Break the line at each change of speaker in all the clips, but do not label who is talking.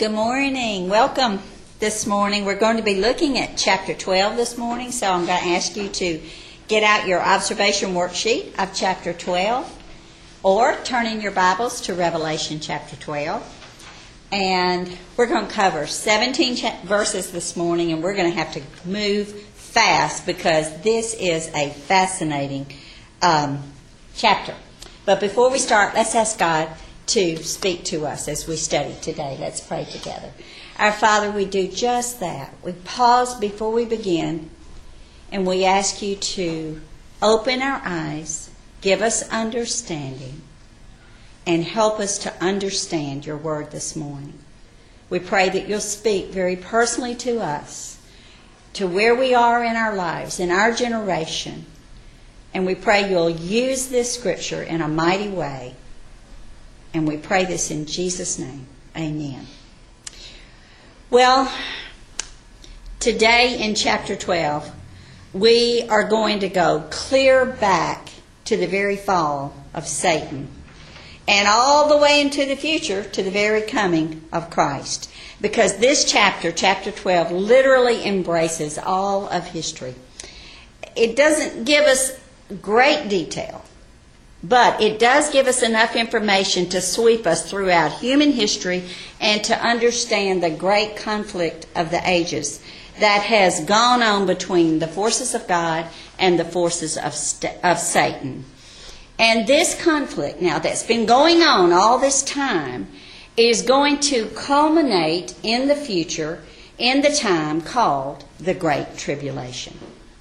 Good morning. Welcome this morning. We're going to be looking at chapter 12 this morning, so I'm going to ask you to get out your observation worksheet of chapter 12 or turn in your Bibles to Revelation chapter 12. And we're going to cover 17 verses this morning, and we're going to have to move fast because this is a fascinating chapter. But before we start, let's ask God to speak to us as we study today. Let's pray together. Our Father, we do just that. We pause before we begin, and we ask you to open our eyes, give us understanding, and help us to understand your word this morning. We pray that you'll speak very personally to us, to where we are in our lives, in our generation, and we pray you'll use this scripture in a mighty way. And we pray this in Jesus' name. Amen. Well, today in chapter 12, we are going to go clear back to the very fall of Satan and all the way into the future to the very coming of Christ. Because this chapter, chapter 12, literally embraces all of history. It doesn't give us great detail, but it does give us enough information to sweep us throughout human history and to understand the great conflict of the ages that has gone on between the forces of God and the forces of Satan. And this conflict now that's been going on all this time is going to culminate in the future in the time called the Great Tribulation.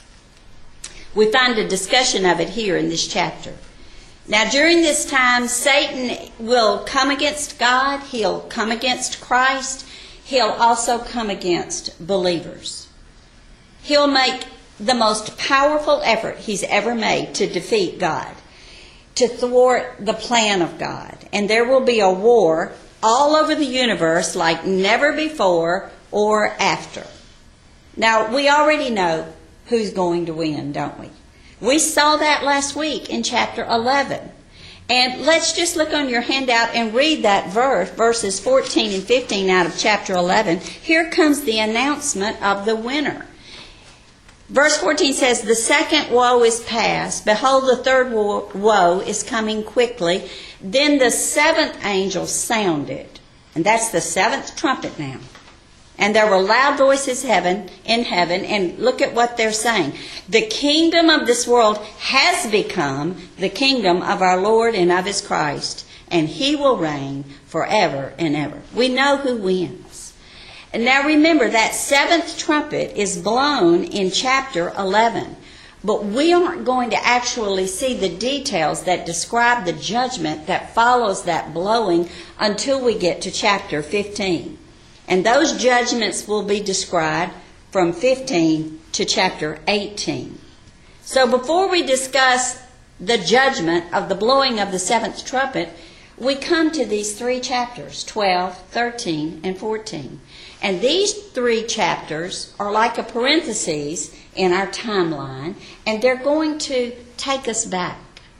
We find a discussion of it here in this chapter. Now, during this time, Satan will come against God. He'll come against Christ. He'll also come against believers. He'll make the most powerful effort he's ever made to defeat God, to thwart the plan of God. And there will be a war all over the universe like never before or after. Now, we already know who's going to win, don't we? We saw that last week in chapter 11. And let's just look on your handout and read that verses 14 and 15 out of chapter 11. Here comes the announcement of the winner. Verse 14 says, "The second woe is past. Behold, the third woe is coming quickly. Then the seventh angel sounded." And that's the seventh trumpet now. And there were loud voices in heaven, and look at what they're saying. "The kingdom of this world has become the kingdom of our Lord and of his Christ, and he will reign forever and ever." We know who wins. And now remember, that seventh trumpet is blown in chapter 11. But we aren't going to actually see the details that describe the judgment that follows that blowing until we get to chapter 15. And those judgments will be described from 15 to chapter 18. So before we discuss the judgment of the blowing of the seventh trumpet, we come to these three chapters, 12, 13, and 14. And these three chapters are like a parenthesis in our timeline, and they're going to take us back.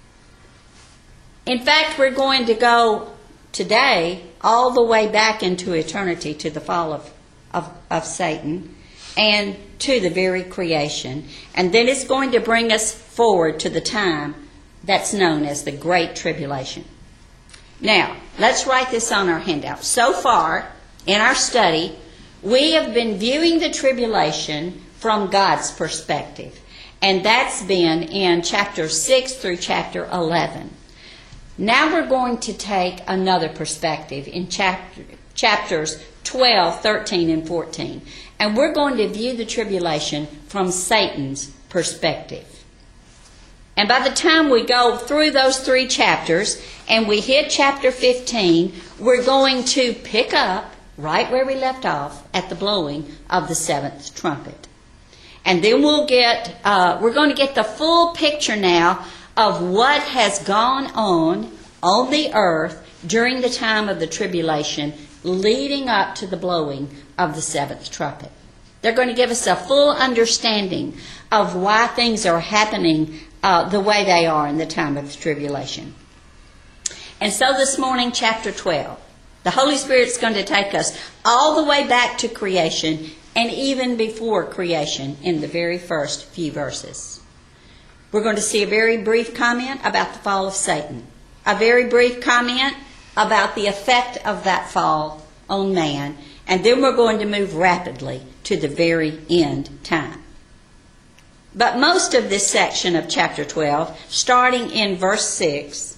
In fact, we're going to go today all the way back into eternity to the fall of Satan and to the very creation. And then it's going to bring us forward to the time that's known as the Great Tribulation. Now, let's write this on our handout. So far in our study, we have been viewing the tribulation from God's perspective. And that's been in chapter 6 through chapter 11. Now we're going to take another perspective in chapters 12, 13, and 14. And we're going to view the tribulation from Satan's perspective. And by the time we go through those three chapters and we hit chapter 15, we're going to pick up right where we left off at the blowing of the seventh trumpet. And then we're going to get the full picture now of what has gone on the earth during the time of the tribulation leading up to the blowing of the seventh trumpet. They're going to give us a full understanding of why things are happening the way they are in the time of the tribulation. And so this morning, chapter 12. The Holy Spirit's going to take us all the way back to creation and even before creation in the very first few verses. We're going to see a very brief comment about the fall of Satan, a very brief comment about the effect of that fall on man, and then we're going to move rapidly to the very end time. But most of this section of chapter 12, starting in verse 6,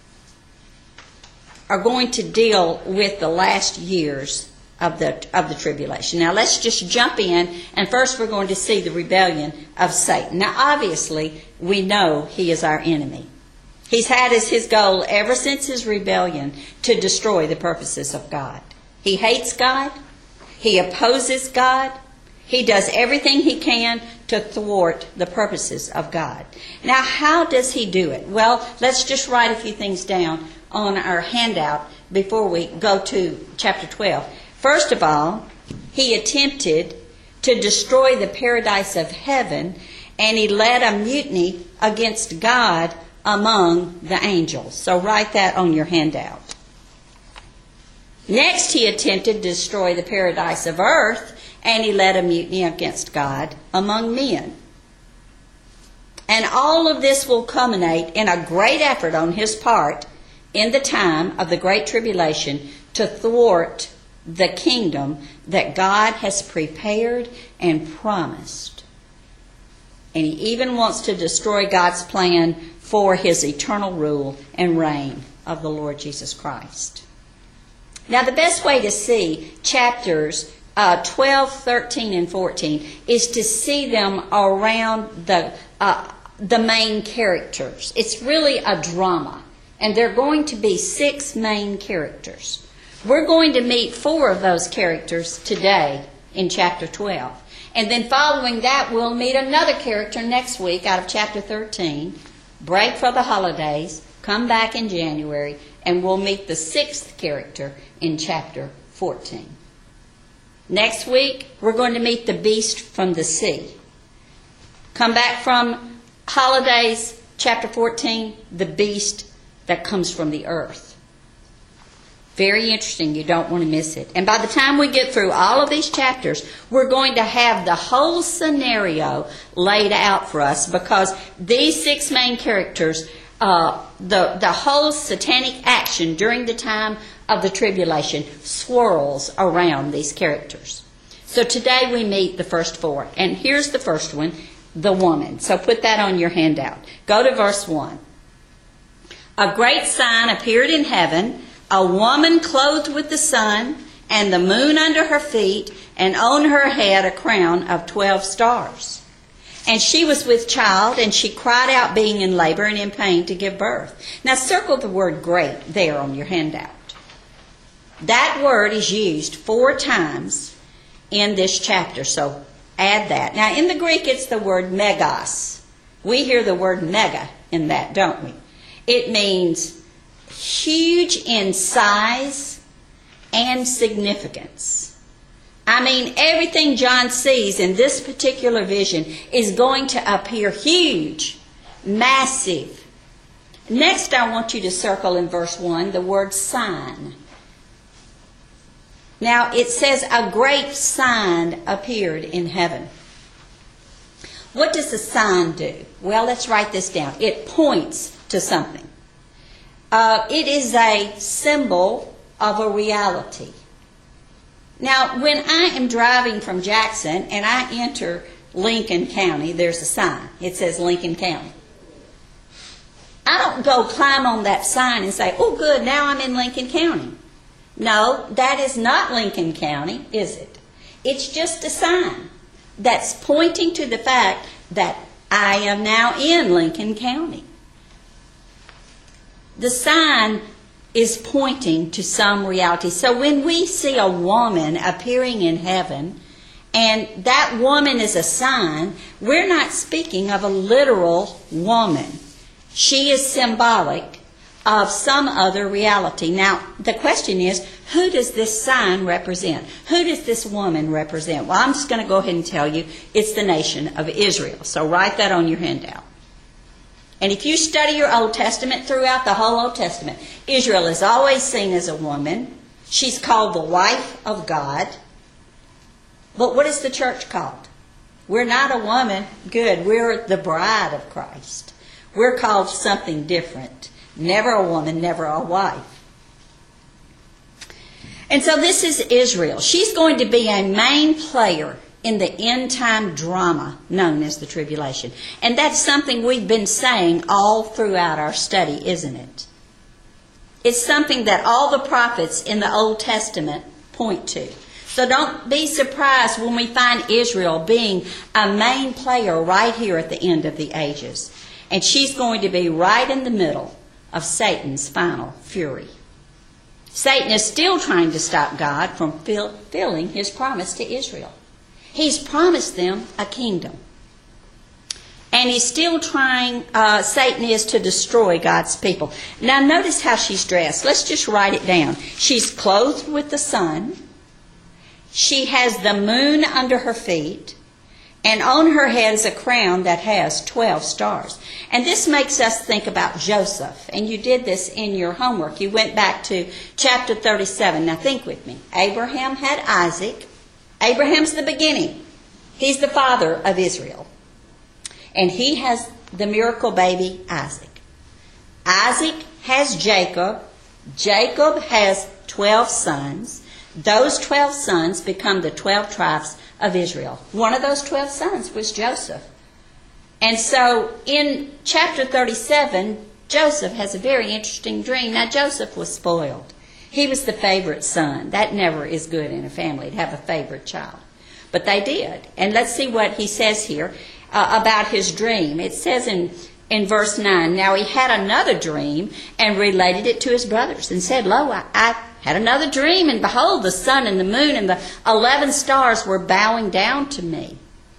are going to deal with the last years of the tribulation. Now let's just jump in, and first we're going to see the rebellion of Satan. Now obviously we know he is our enemy. He's had as his goal ever since his rebellion to destroy the purposes of God. He hates God. He opposes God. He does everything he can to thwart the purposes of God. Now, how does he do it? Well, let's just write a few things down on our handout before we go to chapter 12. First of all, he attempted to destroy the paradise of heaven, and he led a mutiny against God among the angels. So write that on your handout. Next, he attempted to destroy the paradise of earth, and he led a mutiny against God among men. And all of this will culminate in a great effort on his part in the time of the Great Tribulation to thwart the kingdom that God has prepared and promised. And he even wants to destroy God's plan for his eternal rule and reign of the Lord Jesus Christ. Now, the best way to see chapters 12, 13, and 14 is to see them around the main characters. It's really a drama, and there are going to be 6 main characters. We're going to meet 4 of those characters today in chapter 12. And then following that, we'll meet another character next week out of chapter 13, break for the holidays, come back in January, and we'll meet the 6th character in chapter 14. Next week, we're going to meet the beast from the sea. Come back from holidays, chapter 14, the beast that comes from the earth. Very interesting. You don't want to miss it. And by the time we get through all of these chapters, we're going to have the whole scenario laid out for us, because these 6 main characters, the whole satanic action during the time of the tribulation swirls around these characters. So today we meet the first 4. And here's the first one, the woman. So put that on your handout. Go to verse 1. A great sign appeared in heaven, a woman clothed with the sun, and the moon under her feet, and on her head a crown of 12 stars. And she was with child, and she cried out, being in labor and in pain to give birth. Now circle the word great there on your handout. That word is used 4 times in this chapter, so add that. Now in the Greek it's the word megas. We hear the word mega in that, don't we? It means huge in size and significance. I mean, everything John sees in this particular vision is going to appear huge, massive. Next, I want you to circle in verse 1 the word sign. Now, it says a great sign appeared in heaven. What does the sign do? Well, let's write this down. It points to something. It is a symbol of a reality. Now, when I am driving from Jackson and I enter Lincoln County, there's a sign. It says Lincoln County. I don't go climb on that sign and say, oh good, now I'm in Lincoln County. No, that is not Lincoln County, is it? It's just a sign that's pointing to the fact that I am now in Lincoln County. The sign is pointing to some reality. So when we see a woman appearing in heaven, and that woman is a sign, we're not speaking of a literal woman. She is symbolic of some other reality. Now, the question is, who does this sign represent? Who does this woman represent? Well, I'm just going to go ahead and tell you, it's the nation of Israel. So write that on your handout. And if you study your Old Testament, throughout the whole Old Testament, Israel is always seen as a woman. She's called the wife of God. But what is the church called? We're not a woman. Good. We're the bride of Christ. We're called something different. Never a woman, never a wife. And so this is Israel. She's going to be a main player in the end time drama known as the tribulation. And that's something we've been saying all throughout our study, isn't it? It's something that all the prophets in the Old Testament point to. So don't be surprised when we find Israel being a main player right here at the end of the ages. And she's going to be right in the middle of Satan's final fury. Satan is still trying to stop God from fulfilling his promise to Israel. He's promised them a kingdom. And he's still trying, Satan is, to destroy God's people. Now notice how she's dressed. Let's just write it down. She's clothed with the sun. She has the moon under her feet. And on her head is a crown that has 12 stars. And this makes us think about Joseph. And you did this in your homework. You went back to chapter 37. Now think with me. Abraham had Isaac. Abraham's the beginning. He's the father of Israel. And he has the miracle baby, Isaac. Isaac has Jacob. Jacob has 12 sons. Those 12 sons become the 12 tribes of Israel. One of those 12 sons was Joseph. And so in chapter 37, Joseph has a very interesting dream. Now Joseph was spoiled. He was the favorite son. That never is good in a family, to have a favorite child. But they did. And let's see what he says here about his dream. It says in verse 9, now he had another dream and related it to his brothers and said, lo, I had another dream, and behold, the sun and the moon and the 11 stars were bowing down to me.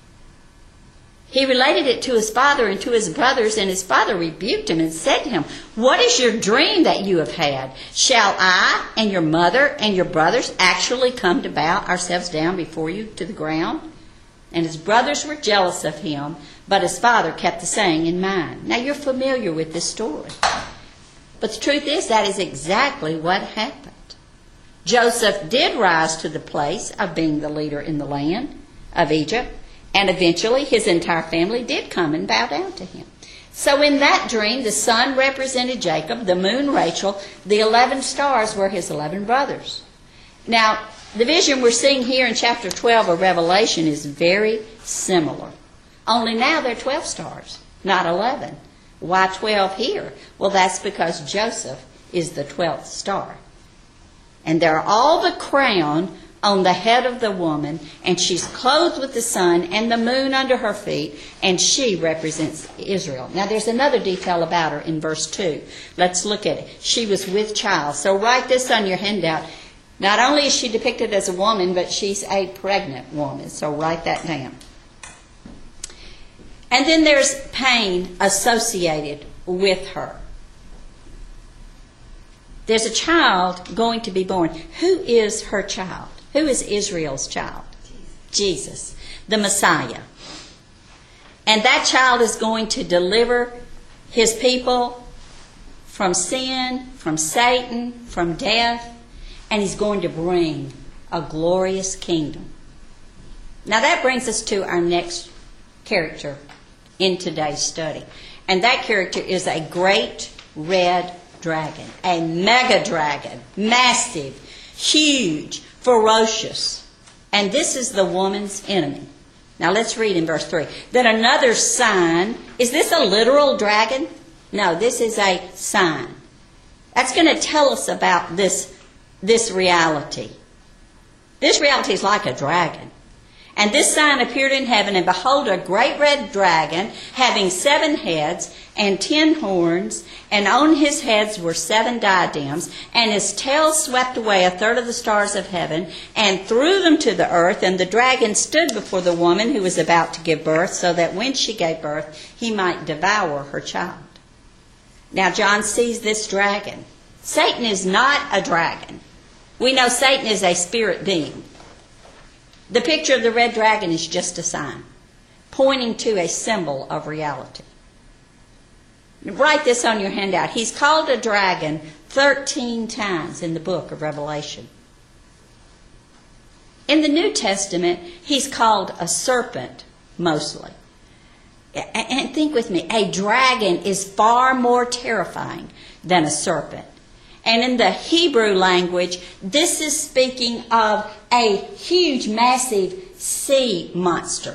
He related it to his father and to his brothers, and his father rebuked him and said to him, what is your dream that you have had? Shall I and your mother and your brothers actually come to bow ourselves down before you to the ground? And his brothers were jealous of him, but his father kept the saying in mind. Now you're familiar with this story. But the truth is, that is exactly what happened. Joseph did rise to the place of being the leader in the land of Egypt. And eventually his entire family did come and bow down to him. So in that dream, the sun represented Jacob, the moon Rachel, the 11 stars were his 11 brothers. Now, the vision we're seeing here in chapter 12 of Revelation is very similar. Only now they're 12 stars, not 11. Why 12 here? Well, that's because Joseph is the 12th star. And they're all the crown on the head of the woman, and she's clothed with the sun and the moon under her feet, and she represents Israel. Now there's another detail about her in verse 2. Let's look at it. She was with child. So write this on your handout. Not only is she depicted as a woman, but she's a pregnant woman. So write that down. And then there's pain associated with her. There's a child going to be born. Who is her child? Who is Israel's child? Jesus, the Messiah. And that child is going to deliver his people from sin, from Satan, from death, and he's going to bring a glorious kingdom. Now that brings us to our next character in today's study. And that character is a great red dragon, a mega dragon, massive, huge, ferocious. And this is the woman's enemy. Now let's read in verse 3. Then another sign. Is this a literal dragon? No, this is a sign. That's going to tell us about this reality. This reality is like a dragon. And this sign appeared in heaven, and behold, a great red dragon, having 7 heads and 10 horns, and on his heads were 7 diadems, and his tail swept away 1/3 of the stars of heaven, and threw them to the earth. And the dragon stood before the woman who was about to give birth, so that when she gave birth, he might devour her child. Now John sees this dragon. Satan is not a dragon. We know Satan is a spirit being. The picture of the red dragon is just a sign, pointing to a symbol of reality. Write this on your handout. He's called a dragon 13 times in the book of Revelation. in the New Testament, he's called a serpent mostly. And think with me, a dragon is far more terrifying than a serpent. And in the Hebrew language, this is speaking of a huge, massive sea monster.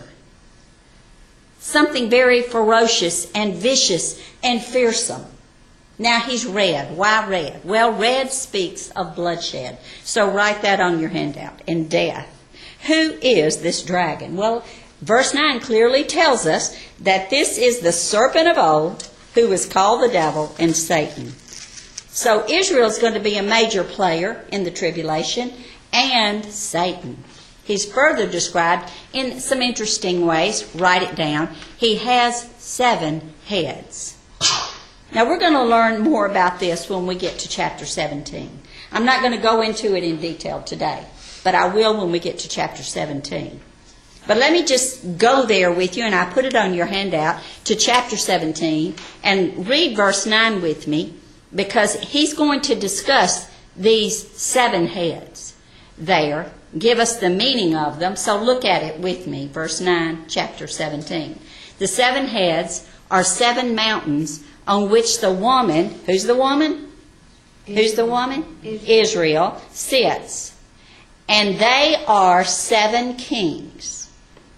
Something very ferocious and vicious and fearsome. Now he's red. Why red? Well, red speaks of bloodshed. So write that on your handout. And death. Who is this dragon? Well, verse 9 clearly tells us that this is the serpent of old, who is called the devil and Satan. So Israel is going to be a major player in the tribulation, and Satan. He's further described in some interesting ways. Write it down. He has 7 heads. Now we're going to learn more about this when we get to chapter 17. I'm not going to go into it in detail today, but I will when we get to chapter 17. But let me just go there with you, and I put it on your handout, to chapter 17, and read verse 9 with me, because he's going to discuss these 7 heads there, give us the meaning of them. So look at it with me, verse 9, chapter 17. The 7 heads are 7 mountains on which the woman, who's the woman? Who's the woman? Israel sits. And they are 7 kings.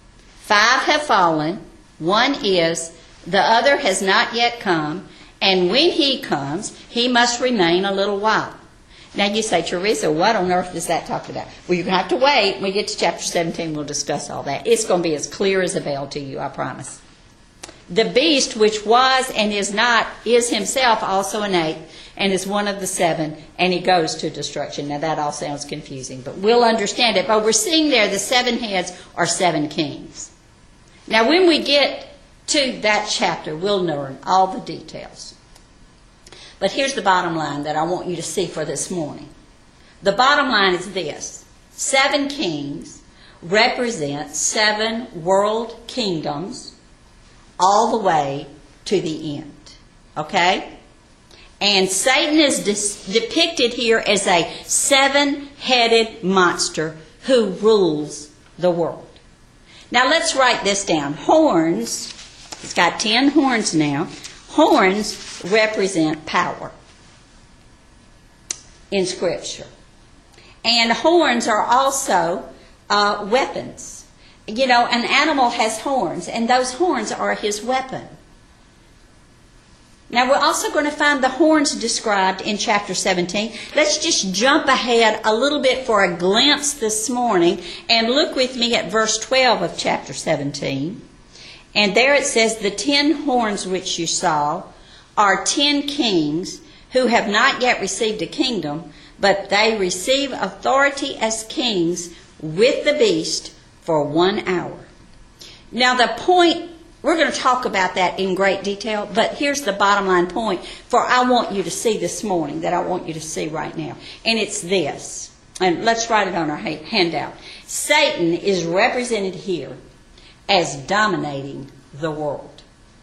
5 have fallen, 1 is, the other has not yet come, and when he comes, he must remain a little while. Now you say, Teresa, what on earth does that talk about? Well, you're going to have to wait. When we get to chapter 17, we'll discuss all that. It's going to be as clear as a bell to you, I promise. The beast which was and is not is himself also an 8th and is one of the 7, and he goes to destruction. Now that all sounds confusing, but we'll understand it. But we're seeing there the 7 heads are 7 kings. Now when we get to that chapter, we'll learn all the details. But here's the bottom line that I want you to see for this morning. The bottom line is this. 7 kings represent 7 world kingdoms all the way to the end. Okay? And Satan is depicted here as a 7-headed monster who rules the world. Now let's write this down. Horns, it's got 10 horns now. Horns represent power in Scripture. And horns are also weapons. You know, an animal has horns, and those horns are his weapon. Now, we're also going to find the horns described in chapter 17. Let's just jump ahead a little bit for a glimpse this morning, and look with me at verse 12 of chapter 17. And there it says, the 10 horns which you saw are 10 kings who have not yet received a kingdom, but they receive authority as kings with the beast for 1 hour. Now the point, we're going to talk about that in great detail, but here's the bottom line point for I want you to see this morning, that I want you to see right now. And it's this. And let's write it on our handout. Satan is represented here as dominating the world.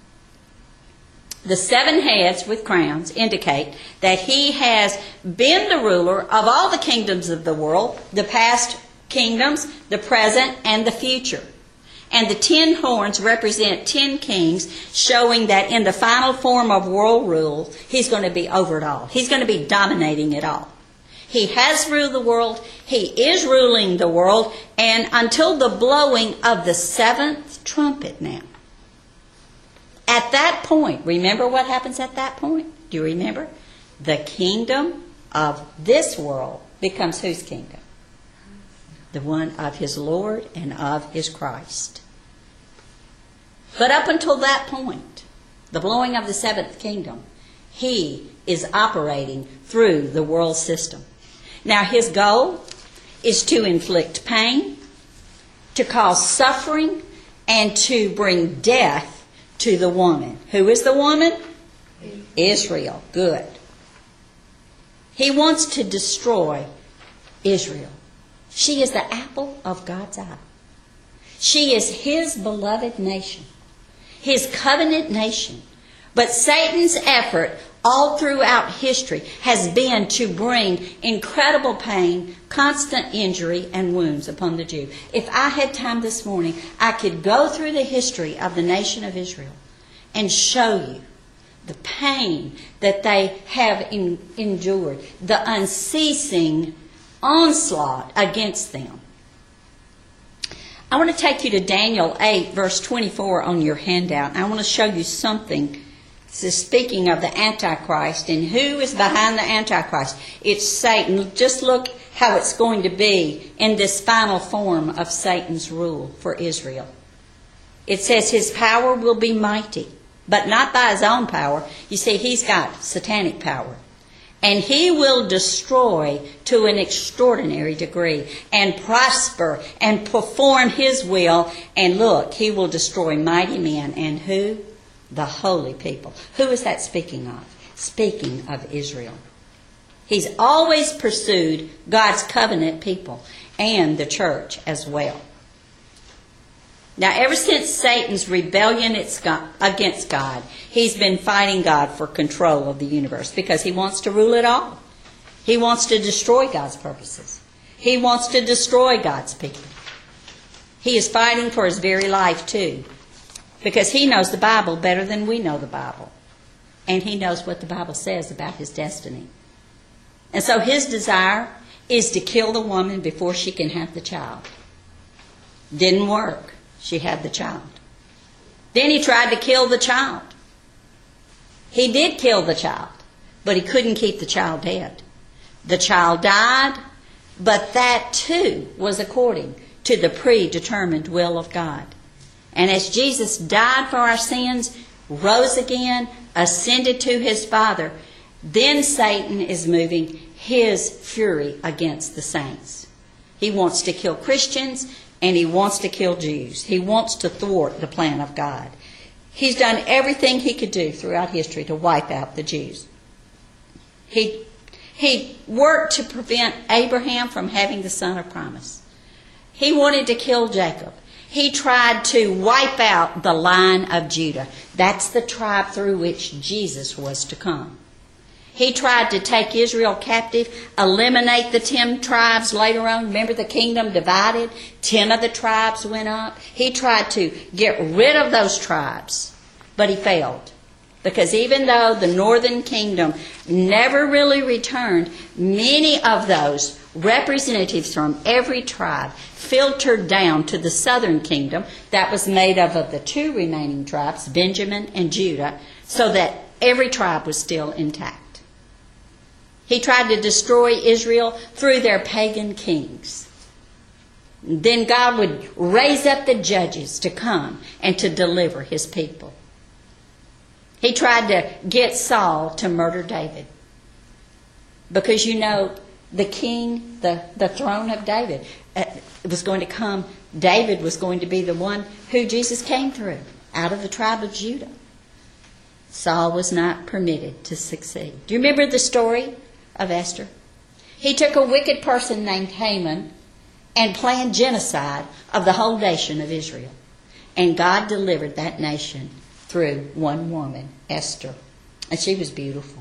The 7 heads with crowns indicate that he has been the ruler of all the kingdoms of the world, the past kingdoms, the present, and the future. And the 10 horns represent 10 kings, showing that in the final form of world rule, he's going to be over it all. He's going to be dominating it all. He has ruled the world. He is ruling the world. And until the blowing of the 7th trumpet now. At that point, remember what happens at that point? Do you remember? The kingdom of this world becomes whose kingdom? The one of his Lord and of his Christ. But up until that point, the blowing of the 7th kingdom, he is operating through the world system. Now his goal is to inflict pain, to cause suffering, and to bring death to the woman. Who is the woman? Israel. Good. He wants to destroy Israel. She is the apple of God's eye. She is his beloved nation, his covenant nation. But Satan's effort all throughout history has been to bring incredible pain, constant injury, and wounds upon the Jew. If I had time this morning, I could go through the history of the nation of Israel and show you the pain that they have endured, the unceasing onslaught against them. I want to take you to Daniel 8, verse 24 on your handout. I want to show you something. This is speaking of the Antichrist and who is behind the Antichrist. It's Satan. Just look how it's going to be in this final form of Satan's rule for Israel. It says his power will be mighty, but not by his own power. You see, he's got satanic power. And he will destroy to an extraordinary degree and prosper and perform his will. And look, he will destroy mighty men. And who? The holy people. Who is that speaking of? Speaking of Israel. He's always pursued God's covenant people and the church as well. Now, ever since Satan's rebellion against God, he's been fighting God for control of the universe because he wants to rule it all. He wants to destroy God's purposes. He wants to destroy God's people. He is fighting for his very life too, because he knows the Bible better than we know the Bible. And he knows what the Bible says about his destiny. And so his desire is to kill the woman before she can have the child. Didn't work. She had the child. Then he tried to kill the child. He did kill the child, but he couldn't keep the child dead. The child died, but that too was according to the predetermined will of God. And as Jesus died for our sins, rose again, ascended to his Father, then Satan is moving his fury against the saints. He wants to kill Christians, and he wants to kill Jews. He wants to thwart the plan of God. He's done everything he could do throughout history to wipe out the Jews. He worked to prevent Abraham from having the son of promise. He wanted to kill Jacob. He tried to wipe out the line of Judah. That's the tribe through which Jesus was to come. He tried to take Israel captive, eliminate the 10 tribes later on. Remember, the kingdom divided. 10 of the tribes went up. He tried to get rid of those tribes, but he failed. Because even though the northern kingdom never really returned, many of those representatives from every tribe filtered down to the southern kingdom that was made up of the 2 remaining tribes, Benjamin and Judah, so that every tribe was still intact. He tried to destroy Israel through their pagan kings. Then God would raise up the judges to come and to deliver his people. He tried to get Saul to murder David. Because you know, the king, the throne of David, was going to come. David was going to be the one who Jesus came through, out of the tribe of Judah. Saul was not permitted to succeed. Do you remember the story of Esther? He took a wicked person named Haman and planned genocide of the whole nation of Israel. And God delivered that nation through one woman, Esther. And she was beautiful.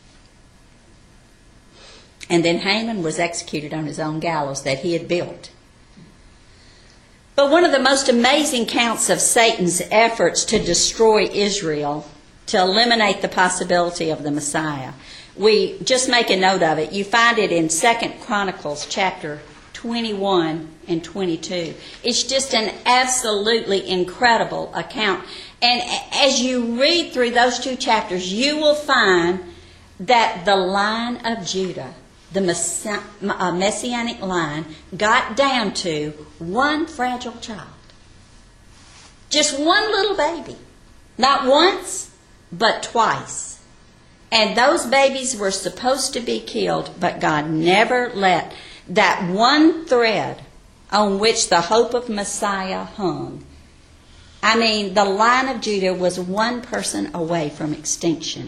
And then Haman was executed on his own gallows that he had built. But one of the most amazing counts of Satan's efforts to destroy Israel, to eliminate the possibility of the Messiah, we just make a note of it. You find it in 2 Chronicles chapter 21 and 22. It's just an absolutely incredible account. And as you read through those 2 chapters, you will find that the line of Judah, the messianic line, got down to one fragile child. Just one little baby. Not once, but twice. And those babies were supposed to be killed, but God never let that one thread on which the hope of Messiah hung. I mean, the line of Judah was one person away from extinction.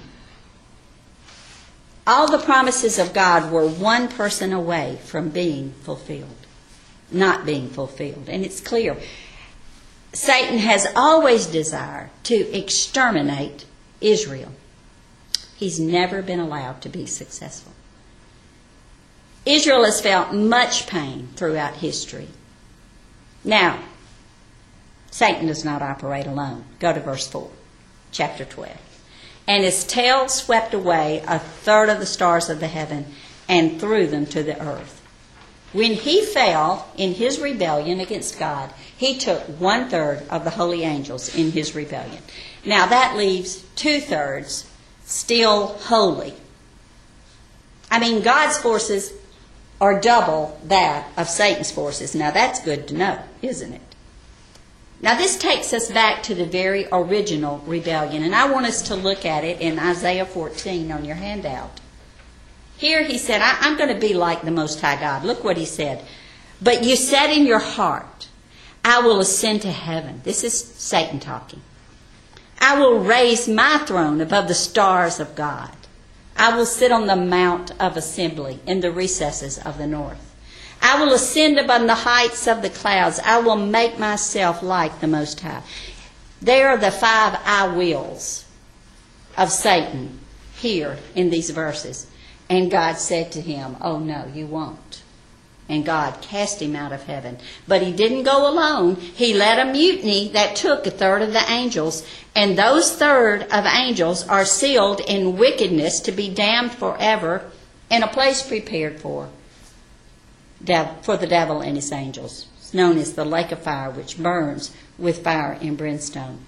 All the promises of God were one person away from being fulfilled, not being fulfilled. And it's clear, Satan has always desired to exterminate Israel. He's never been allowed to be successful. Israel has felt much pain throughout history. Now, Satan does not operate alone. Go to verse 4, chapter 12. And his tail swept away a third of the stars of the heaven and threw them to the earth. When he fell in his rebellion against God, he took 1/3 of the holy angels in his rebellion. Now that leaves 2/3 still holy. I mean, God's forces are double that of Satan's forces. Now that's good to know, isn't it? Now this takes us back to the very original rebellion, and I want us to look at it in Isaiah 14 on your handout. Here he said, I'm going to be like the Most High God. Look what he said. But you said in your heart, I will ascend to heaven. This is Satan talking. I will raise my throne above the stars of God. I will sit on the mount of assembly in the recesses of the north. I will ascend above the heights of the clouds. I will make myself like the Most High. There are the 5 I wills of Satan here in these verses. And God said to him, oh no, you won't. And God cast him out of heaven. But he didn't go alone. He led a mutiny that took 1/3 of the angels. And those 1/3 of angels are sealed in wickedness to be damned forever in a place prepared for the devil and his angels. It's known as the lake of fire, which burns with fire and brimstone.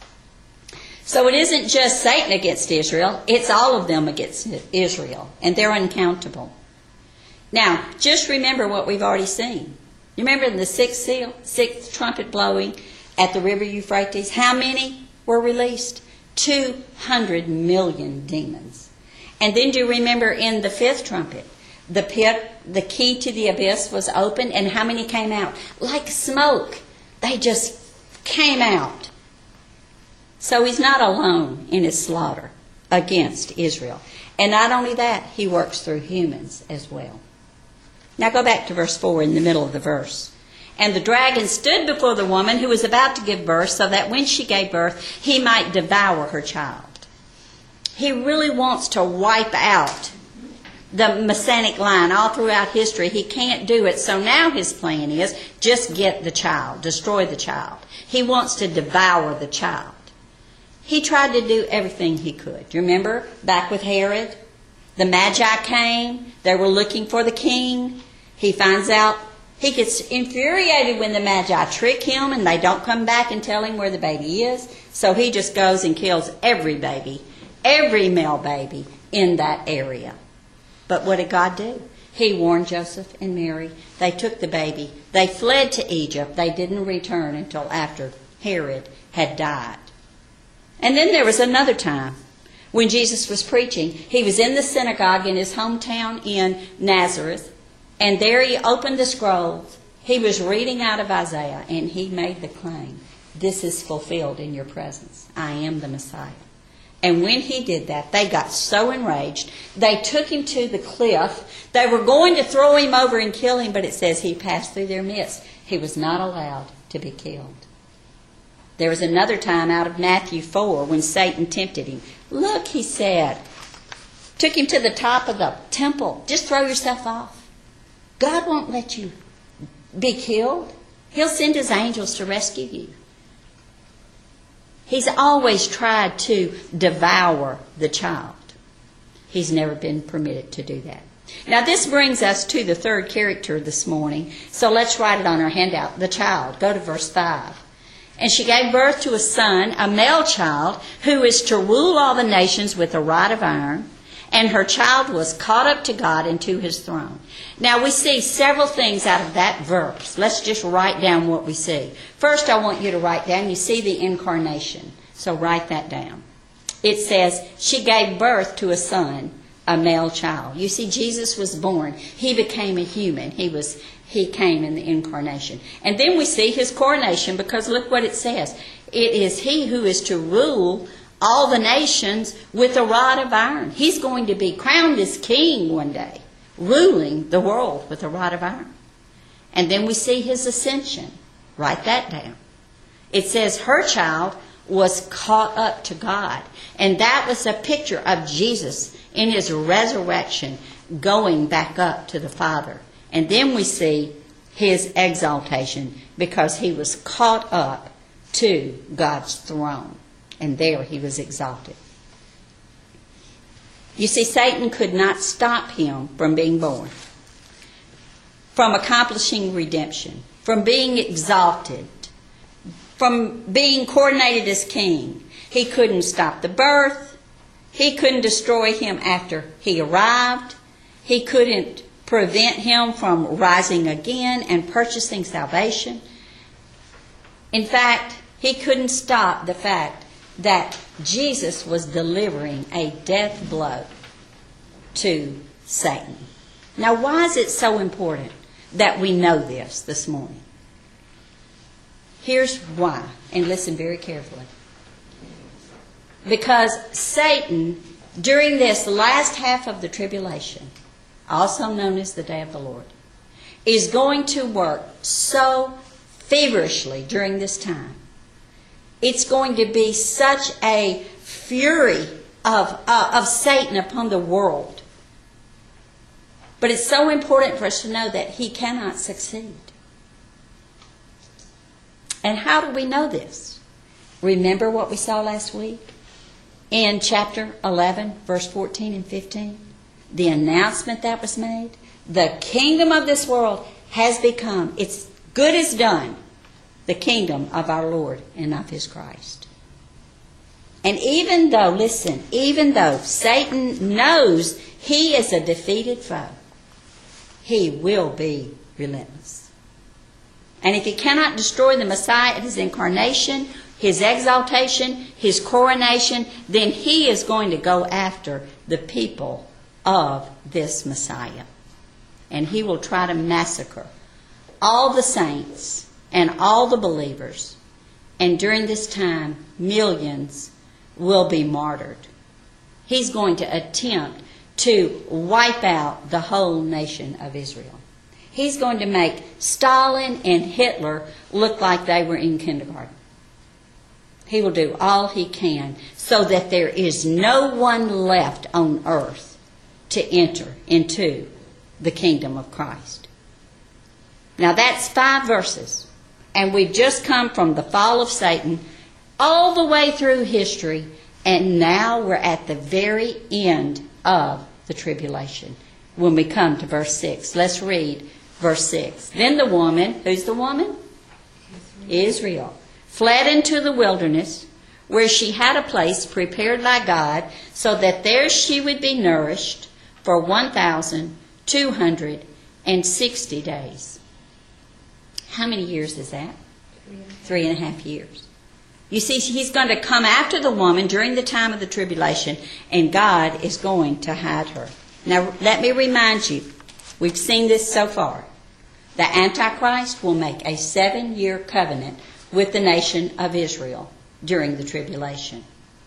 So it isn't just Satan against Israel. It's all of them against Israel. And they're uncountable. Now, just remember what we've already seen. You remember in the 6th seal, 6th trumpet blowing at the river Euphrates, how many were released? 200 million demons. And then do you remember in the 5th trumpet, the pit, the key to the abyss was opened, and how many came out? Like smoke. They just came out. So he's not alone in his slaughter against Israel. And not only that, he works through humans as well. Now go back to verse 4 in the middle of the verse. And the dragon stood before the woman who was about to give birth, so that when she gave birth, he might devour her child. He really wants to wipe out the Messianic line all throughout history. He can't do it, so now his plan is just get the child, destroy the child. He wants to devour the child. He tried to do everything he could. Do you remember back with Herod? The Magi came. They were looking for the king. He finds out. He gets infuriated when the Magi trick him and they don't come back and tell him where the baby is. So he just goes and kills every baby, every male baby in that area. But what did God do? He warned Joseph and Mary. They took the baby. They fled to Egypt. They didn't return until after Herod had died. And then there was another time when Jesus was preaching. He was in the synagogue in his hometown in Nazareth, and there he opened the scrolls. He was reading out of Isaiah, and he made the claim, this is fulfilled in your presence. I am the Messiah. And when he did that, they got so enraged, they took him to the cliff. They were going to throw him over and kill him, but it says he passed through their midst. He was not allowed to be killed. There was another time out of Matthew 4 when Satan tempted him. Look, he said, took him to the top of the temple. Just throw yourself off. God won't let you be killed. He'll send his angels to rescue you. He's always tried to devour the child. He's never been permitted to do that. Now this brings us to the 3rd character this morning. So let's write it on our handout. The child. Go to verse 5. And she gave birth to a son, a male child, who is to rule all the nations with a rod of iron. And her child was caught up to God and to his throne. Now we see several things out of that verse. Let's just write down what we see. First, I want you to write down, you see the incarnation. So write that down. It says, she gave birth to a son, a male child. You see, Jesus was born. He became a human. He came in the incarnation. And then we see his coronation, because look what it says. It is he who is to rule all the nations with a rod of iron. He's going to be crowned as king one day, ruling the world with a rod of iron. And then we see his ascension. Write that down. It says her child was caught up to God. And that was a picture of Jesus in his resurrection going back up to the Father. And then we see his exaltation because he was caught up to God's throne. And there he was exalted. You see, Satan could not stop him from being born, from accomplishing redemption, from being exalted, from being coordinated as king. He couldn't stop the birth. He couldn't destroy him after he arrived. He couldn't prevent him from rising again and purchasing salvation. In fact, he couldn't stop the fact that Jesus was delivering a death blow to Satan. Now, why is it so important that we know this morning? Here's why, and listen very carefully. Because Satan, during this last half of the tribulation, also known as the day of the Lord, is going to work so feverishly during this time. It's going to be such a fury of Satan upon the world. But it's so important for us to know that he cannot succeed. And how do we know this? Remember what we saw last week? In chapter 11, verse 14 and 15? The announcement that was made. The kingdom of this world has become, it's good as done, the kingdom of our Lord and of his Christ. And even though Satan knows he is a defeated foe, he will be relentless. And if he cannot destroy the Messiah at his incarnation, his exaltation, his coronation, then he is going to go after the people of this Messiah. And he will try to massacre all the saints and all the believers. And during this time, millions will be martyred. He's going to attempt to wipe out the whole nation of Israel. He's going to make Stalin and Hitler look like they were in kindergarten. He will do all he can so that there is no one left on earth to enter into the kingdom of Christ. Now that's 5 verses. And we've just come from the fall of Satan all the way through history. And now we're at the very end of the tribulation when we come to verse 6. Let's read verse 6. Then the woman, who's the woman? Israel. Fled into the wilderness, where she had a place prepared by God, so that there she would be nourished for 1,260 days. How many years is that? 3.5 years. You see, he's going to come after the woman during the time of the tribulation, and God is going to hide her. Now, let me remind you, we've seen this so far. The Antichrist will make a 7-year covenant with the nation of Israel during the tribulation.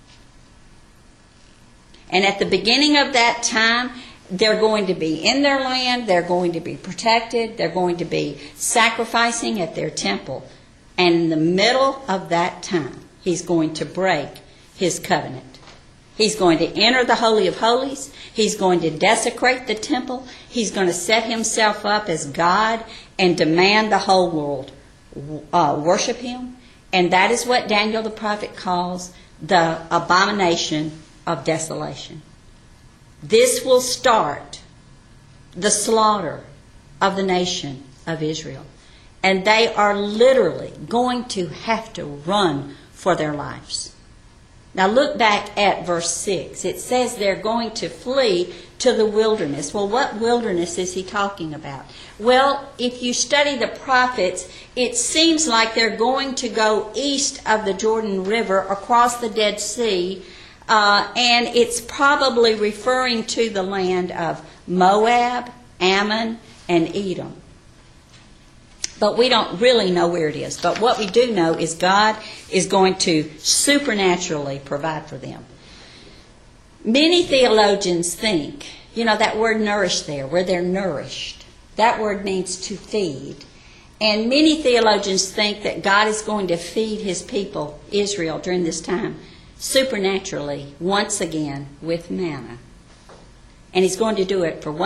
And at the beginning of that time, they're going to be in their land, they're going to be protected, they're going to be sacrificing at their temple. And in the middle of that time, he's going to break his covenant. He's going to enter the Holy of Holies. He's going to desecrate the temple. He's going to set himself up as God and demand the whole world worship him. And that is what Daniel the prophet calls the abomination of desolation. This will start the slaughter of the nation of Israel. And they are literally going to have to run for their lives. Now look back at verse 6. It says they're going to flee to the wilderness. Well, what wilderness is he talking about? Well, if you study the prophets, it seems like they're going to go east of the Jordan River across the Dead Sea, and it's probably referring to the land of Moab, Ammon, and Edom. But we don't really know where it is. But what we do know is God is going to supernaturally provide for them. Many theologians think, that word nourish there, where they're nourished, that word means to feed. And many theologians think that God is going to feed his people, Israel, during this time, supernaturally, once again, with manna. And he's going to do it for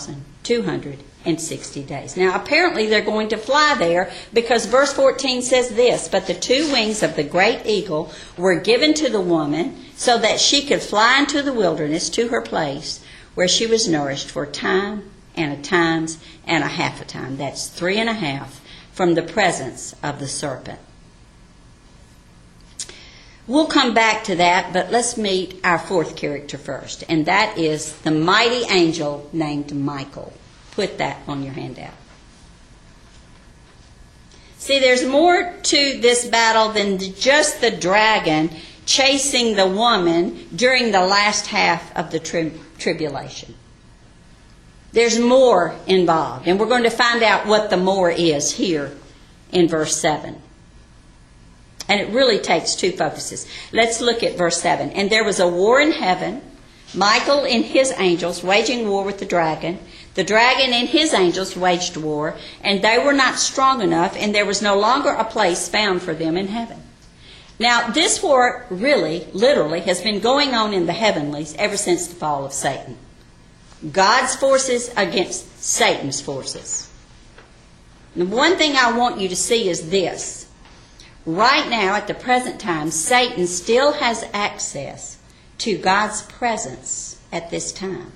1,260 days. Now, apparently they're going to fly there because verse 14 says this, "But the 2 wings of the great eagle were given to the woman so that she could fly into the wilderness to her place where she was nourished for a time and a times and a half a time." That's 3.5 from the presence of the serpent. We'll come back to that, but let's meet our 4th character first, and that is the mighty angel named Michael. Put that on your handout. See, there's more to this battle than just the dragon chasing the woman during the last half of the tribulation. There's more involved, and we're going to find out what the more is here in verse 7. And it really takes 2 focuses. Let's look at verse 7. "And there was a war in heaven, Michael and his angels waging war with the dragon. The dragon and his angels waged war, and they were not strong enough, and there was no longer a place found for them in heaven." Now, this war really, literally, has been going on in the heavenlies ever since the fall of Satan. God's forces against Satan's forces. The one thing I want you to see is this. Right now, at the present time, Satan still has access to God's presence at this time.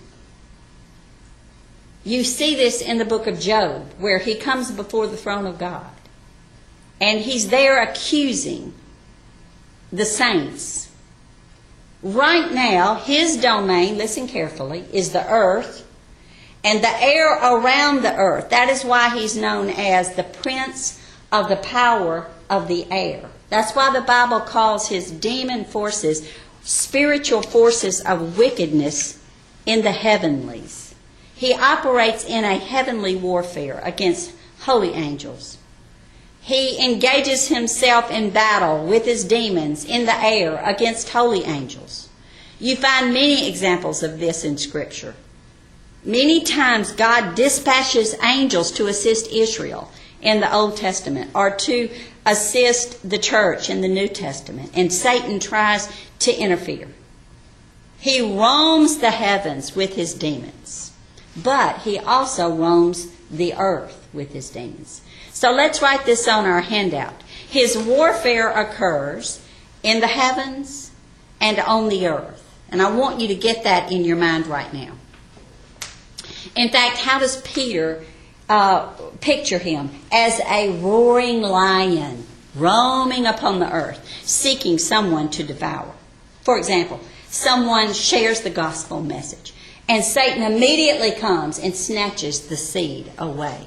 You see this in the book of Job, where he comes before the throne of God. And he's there accusing the saints. Right now, his domain, listen carefully, is the earth and the air around the earth. That is why he's known as the prince of the power of the air. That's why the Bible calls his demon forces spiritual forces of wickedness in the heavenlies. He operates in a heavenly warfare against holy angels. He engages himself in battle with his demons in the air against holy angels. You find many examples of this in Scripture. Many times God dispatches angels to assist Israel in the Old Testament or to assist the church in the New Testament, and Satan tries to interfere. He roams the heavens with his demons, but he also roams the earth with his demons. So let's write this on our handout. His warfare occurs in the heavens and on the earth. And I want you to get that in your mind right now. In fact, how does Peter picture him? As a roaring lion roaming upon the earth, seeking someone to devour. For example, someone shares the gospel message, and Satan immediately comes and snatches the seed away.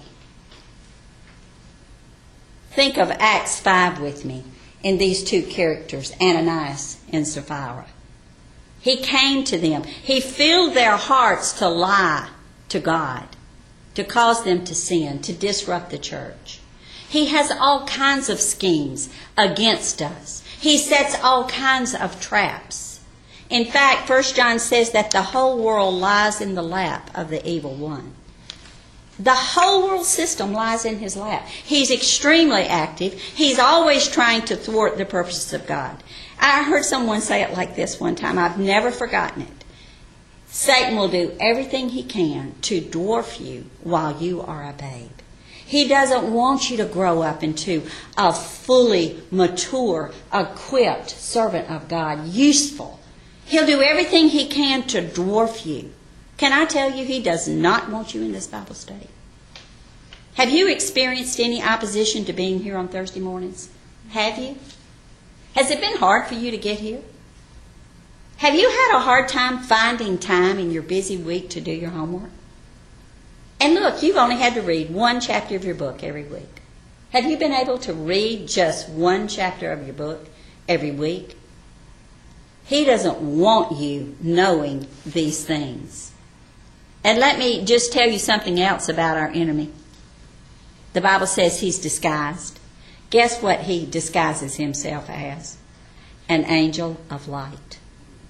Think of Acts 5 with me in these 2 characters, Ananias and Sapphira. He came to them. He filled their hearts to lie to God, to cause them to sin, to disrupt the church. He has all kinds of schemes against us. He sets all kinds of traps. In fact, 1 John says that the whole world lies in the lap of the evil one. The whole world system lies in his lap. He's extremely active. He's always trying to thwart the purposes of God. I heard someone say it like this one time. I've never forgotten it. Satan will do everything he can to dwarf you while you are a babe. He doesn't want you to grow up into a fully mature, equipped servant of God, useful. He'll do everything he can to dwarf you. Can I tell you, he does not want you in this Bible study. Have you experienced any opposition to being here on Thursday mornings? Have you? Has it been hard for you to get here? Have you had a hard time finding time in your busy week to do your homework? And look, you've only had to read 1 chapter of your book every week. Have you been able to read just 1 chapter of your book every week? He doesn't want you knowing these things. And let me just tell you something else about our enemy. The Bible says he's disguised. Guess what he disguises himself as? An angel of light.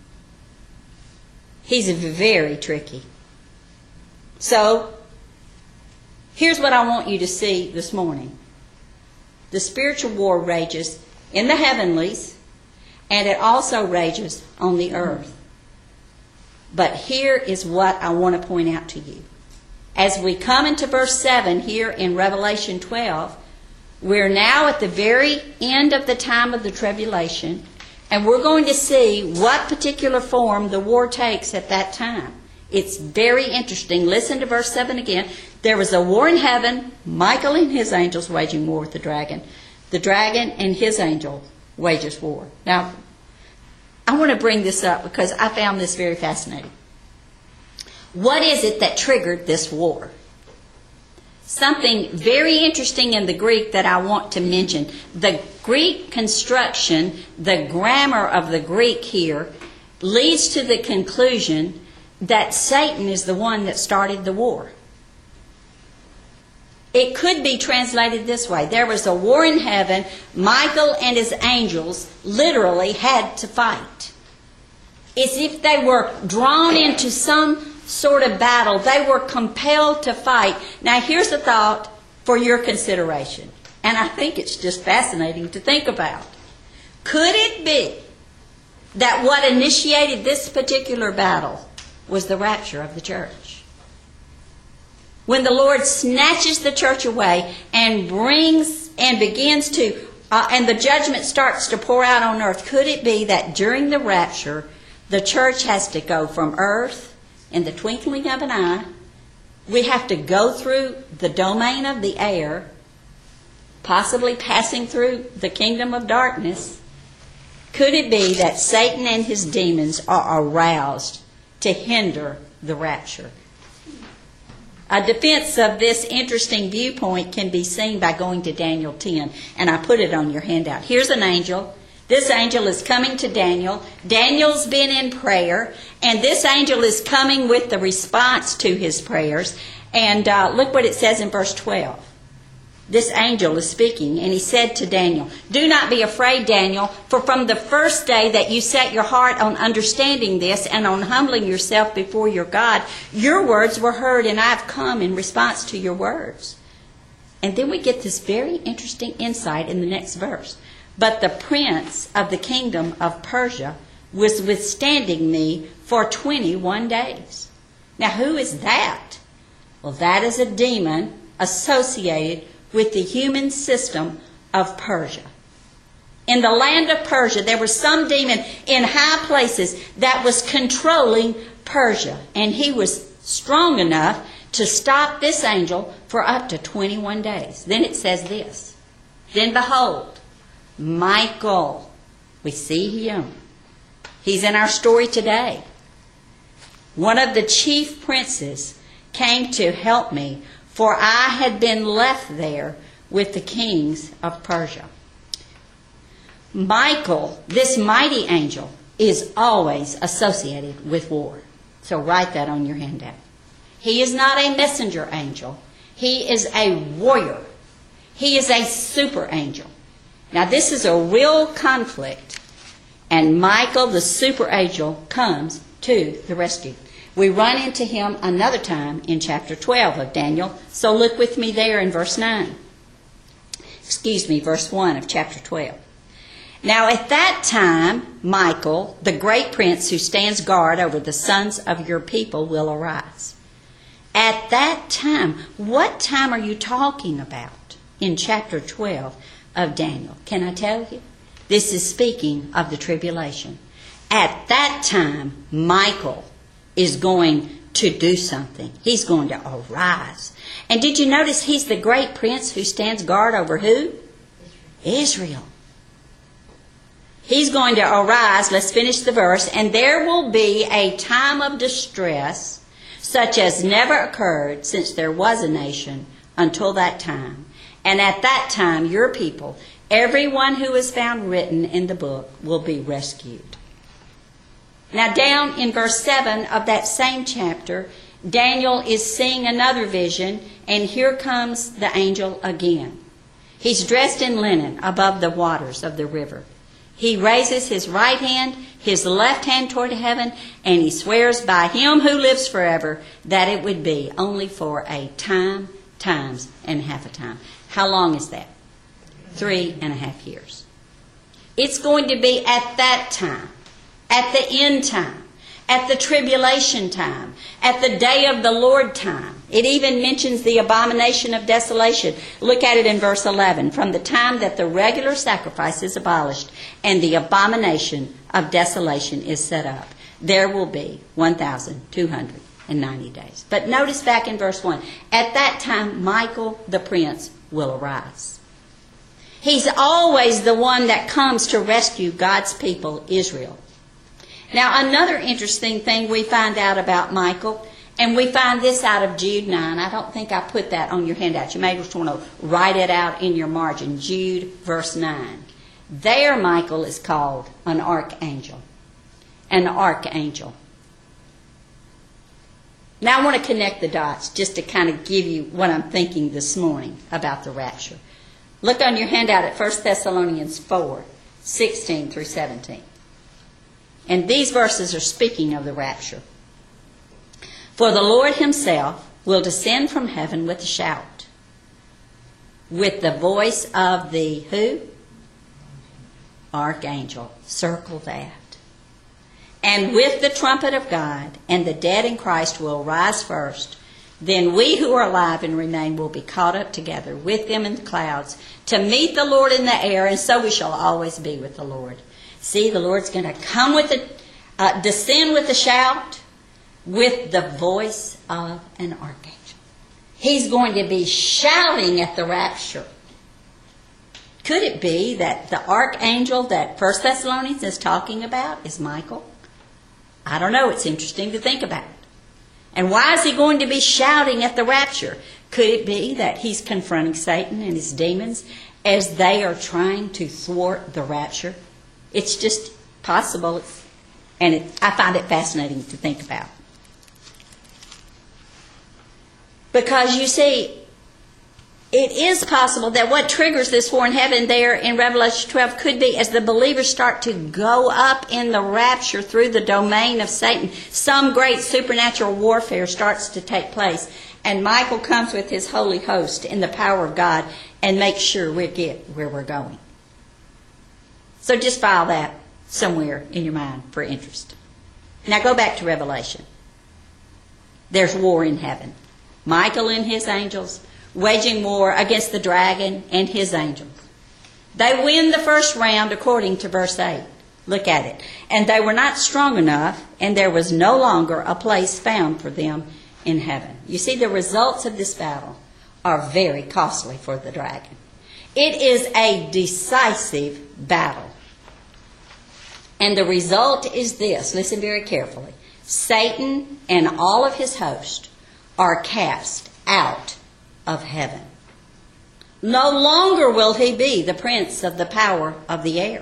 He's very tricky. So, here's what I want you to see this morning. The spiritual war rages in the heavenlies, and it also rages on the earth. But here is what I want to point out to you. As we come into verse 7 here in Revelation 12, we're now at the very end of the time of the tribulation, and we're going to see what particular form the war takes at that time. It's very interesting. Listen to verse 7 again. There was a war in heaven, Michael and his angels waging war with the dragon. The dragon and his angel wages war. Now, I want to bring this up because I found this very fascinating. What is it that triggered this war? Something very interesting in the Greek that I want to mention. The Greek construction, the grammar of the Greek here, leads to the conclusion that Satan is the one that started the war. It could be translated this way. There was a war in heaven. Michael and his angels literally had to fight. It's if they were drawn into some sort of battle. They were compelled to fight. Now here's a thought for your consideration. And I think it's just fascinating to think about. Could it be that what initiated this particular battle was the rapture of the church? When the Lord snatches the church away and begins to, and the judgment starts to pour out on earth, could it be that during the rapture, the church has to go from earth in the twinkling of an eye? We have to go through the domain of the air, possibly passing through the kingdom of darkness. Could it be that Satan and his demons are aroused to hinder the rapture? A defense of this interesting viewpoint can be seen by going to Daniel 10, and I put it on your handout. Here's an angel. This angel is coming to Daniel. Daniel's been in prayer, and this angel is coming with the response to his prayers. And look what it says in verse 12. This angel is speaking, and he said to Daniel, "Do not be afraid, Daniel, for from the first day that you set your heart on understanding this and on humbling yourself before your God, your words were heard, and I have come in response to your words." And then we get this very interesting insight in the next verse. "But the prince of the kingdom of Persia was withstanding me for 21 days. Now, who is that? Well, that is a demon associated with the human system of Persia. In the land of Persia, there was some demon in high places that was controlling Persia. And he was strong enough to stop this angel for up to 21 days. Then it says this, "Then behold, Michael," we see him. He's in our story today. "One of the chief princes came to help me, for I had been left there with the kings of Persia." Michael, this mighty angel, is always associated with war. So write that on your handout. He is not a messenger angel. He is a warrior. He is a super angel. Now this is a real conflict, and Michael, the super angel, comes to the rescue. We run into him another time in chapter 12 of Daniel, so look with me there in verse 1 of chapter 12. "Now at that time, Michael, the great prince who stands guard over the sons of your people, will arise." At that time, what time are you talking about in chapter 12 of Daniel? Can I tell you? This is speaking of the tribulation. At that time, Michael is going to do something. He's going to arise. And did you notice he's the great prince who stands guard over who? Israel. He's going to arise, let's finish the verse, "And there will be a time of distress such as never occurred since there was a nation until that time. And at that time your people, everyone who is found written in the book, will be rescued." Now down in verse 7 of that same chapter, Daniel is seeing another vision, and here comes the angel again. He's dressed in linen above the waters of the river. He raises his right hand, his left hand toward heaven, and he swears by him who lives forever that it would be only for a time, times, and half a time. How long is that? 3.5 years. It's going to be at that time, at the end time, at the tribulation time, at the day of the Lord time. It even mentions the abomination of desolation. Look at it in verse 11. From the time that the regular sacrifice is abolished and the abomination of desolation is set up, there will be 1,290 days. But notice back in verse 1, at that time Michael the prince will arise. He's always the one that comes to rescue God's people, Israel. Now, another interesting thing we find out about Michael, and we find this out of Jude 9. I don't think I put that on your handout. You may just want to write it out in your margin. Jude verse 9. There Michael is called an archangel. An archangel. Now I want to connect the dots just to kind of give you what I'm thinking this morning about the rapture. Look on your handout at 1 Thessalonians 4, 16 through 17. And these verses are speaking of the rapture. For the Lord himself will descend from heaven with a shout, with the voice of the who? Archangel. Circle that. And with the trumpet of God, and the dead in Christ will rise first. Then we who are alive and remain will be caught up together with them in the clouds to meet the Lord in the air, and so we shall always be with the Lord. See, the Lord's going to come with descend with a shout, with the voice of an archangel. He's going to be shouting at the rapture. Could it be that the archangel that 1 Thessalonians is talking about is Michael? I don't know. It's interesting to think about. And why is he going to be shouting at the rapture? Could it be that he's confronting Satan and his demons as they are trying to thwart the rapture? It's just possible, and I find it fascinating to think about. Because you see, it is possible that what triggers this war in heaven there in Revelation 12 could be as the believers start to go up in the rapture through the domain of Satan, some great supernatural warfare starts to take place, and Michael comes with his holy host in the power of God and makes sure we get where we're going. So just file that somewhere in your mind for interest. Now go back to Revelation. There's war in heaven. Michael and his angels waging war against the dragon and his angels. They win the first round according to verse 8. Look at it. And they were not strong enough, and there was no longer a place found for them in heaven. You see, the results of this battle are very costly for the dragon. It is a decisive battle. And the result is this. Listen very carefully. Satan and all of his host are cast out of heaven. No longer will he be the prince of the power of the air.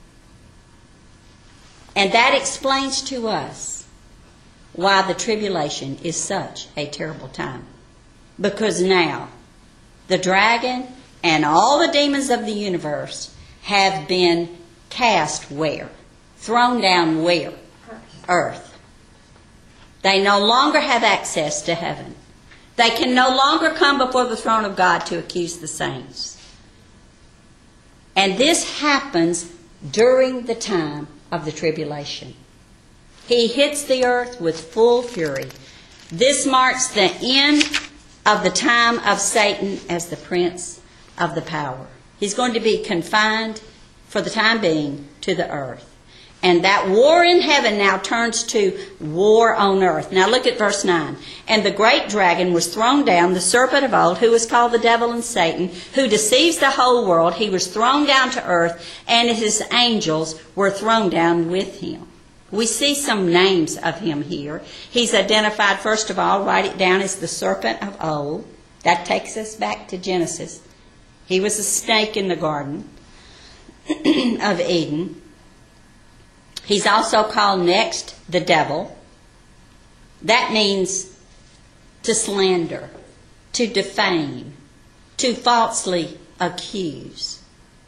And that explains to us why the tribulation is such a terrible time. Because now the dragon and all the demons of the universe have been cast where? Thrown down where? Earth. They no longer have access to heaven. They can no longer come before the throne of God to accuse the saints. And this happens during the time of the tribulation. He hits the earth with full fury. This marks the end of the time of Satan as the prince of the power. He's going to be confined for the time being to the earth. And that war in heaven now turns to war on earth. Now look at verse 9. And the great dragon was thrown down, the serpent of old, who is called the devil and Satan, who deceives the whole world. He was thrown down to earth, and his angels were thrown down with him. We see some names of him here. He's identified, first of all, write it down, as the serpent of old. That takes us back to Genesis. He was a snake in the Garden of Eden. He's also called next the devil. That means to slander, to defame, to falsely accuse.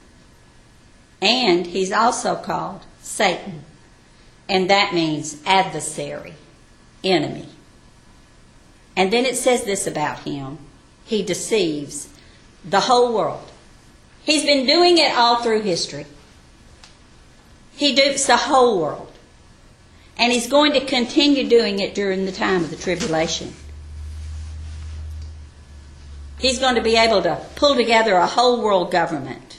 And he's also called Satan. And that means adversary, enemy. And then it says this about him. He deceives the whole world. He's been doing it all through history. He dupes the whole world. And he's going to continue doing it during the time of the tribulation. He's going to be able to pull together a whole world government.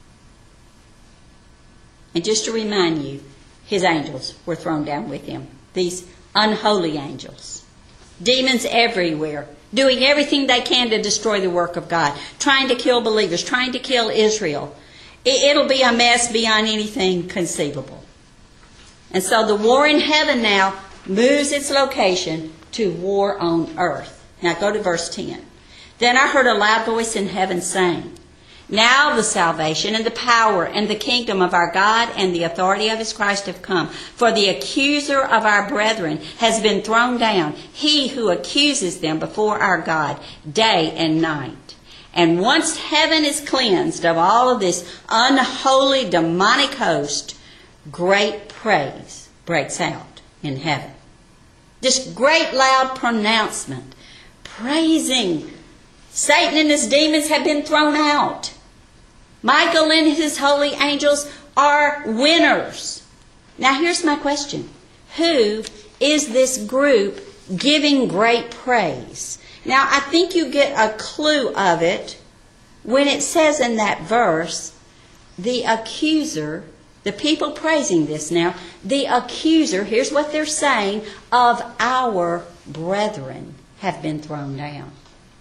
And just to remind you, his angels were thrown down with him. These unholy angels. Demons everywhere, doing everything they can to destroy the work of God, trying to kill believers, trying to kill Israel. It'll be a mess beyond anything conceivable. And so the war in heaven now moves its location to war on earth. Now go to verse 10. Then I heard a loud voice in heaven saying, now the salvation and the power and the kingdom of our God and the authority of his Christ have come. For the accuser of our brethren has been thrown down, he who accuses them before our God day and night. And once heaven is cleansed of all of this unholy demonic host, great praise breaks out in heaven. This great loud pronouncement, praising. Satan and his demons have been thrown out. Michael and his holy angels are winners. Now here's my question. Who is this group giving great praise? Now I think you get a clue of it when it says in that verse, the accuser, the people praising this now, the accuser, here's what they're saying, of our brethren have been thrown down.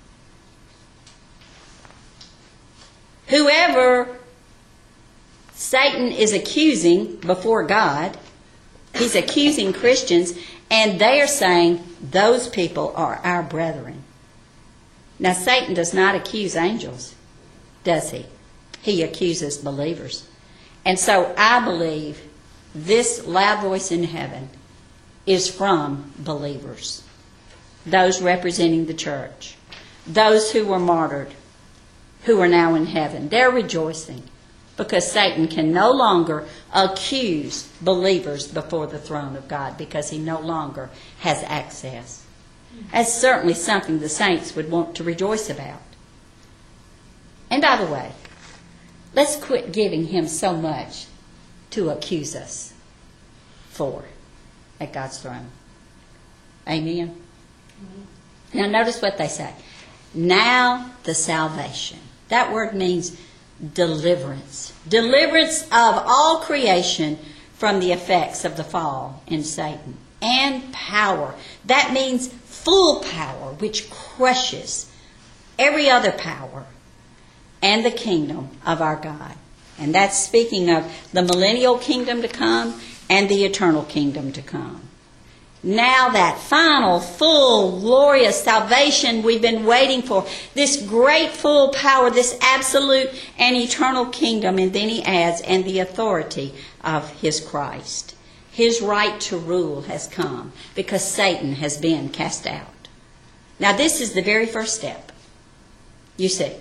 Whoever Satan is accusing before God, he's accusing Christians, and they are saying those people are our brethren. Now Satan does not accuse angels, does he? He accuses believers. And so I believe this loud voice in heaven is from believers, those representing the church, those who were martyred, who are now in heaven. They're rejoicing because Satan can no longer accuse believers before the throne of God because he no longer has access. That's certainly something the saints would want to rejoice about. And by the way, let's quit giving him so much to accuse us for at God's throne. Amen? Now notice what they say. Now the salvation. That word means deliverance. Deliverance of all creation from the effects of the fall in Satan. And power. That means full power, which crushes every other power. And the kingdom of our God. And that's speaking of the millennial kingdom to come and the eternal kingdom to come. Now that final, full, glorious salvation we've been waiting for, this great full power, this absolute and eternal kingdom, and then he adds, and the authority of his Christ. His right to rule has come because Satan has been cast out. Now this is the very first step. You see.